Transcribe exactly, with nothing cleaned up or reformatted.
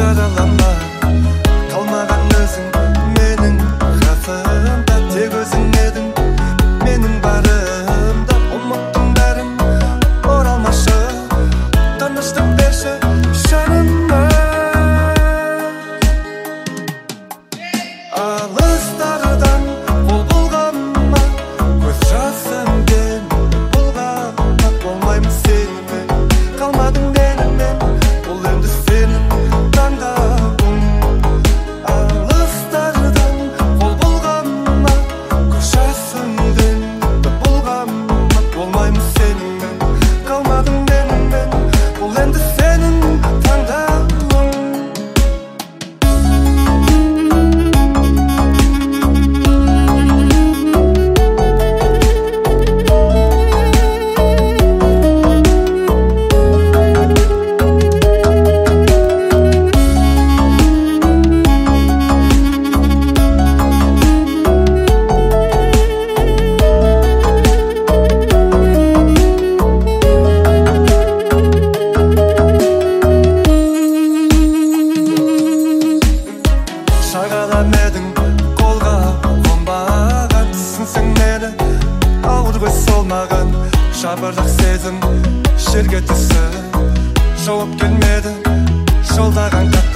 жаралама, қалмаған өзің менің қасымда. Тек өзің едің менің барымда. Ұмыттың бәрін оралмашы, тыныштық берші жаныма. Алыстардан қол бұлғама, көз жасыңмен бұлғама. Болмаймын сенімен, қалмадың менімен, бұл енді сенің таңдауың. Алыстардан қол бұлғама, көз жасыңмен бұлғама. Болмаймын сенімен, қалмадың менімен, бұл енді сенің таңдауың. Шағалам едің қолға қонбаған, түсінсең мені ауыр ғой сол маған. Жапырақ сезім жерге түсіп, жауап келмеді жолдаған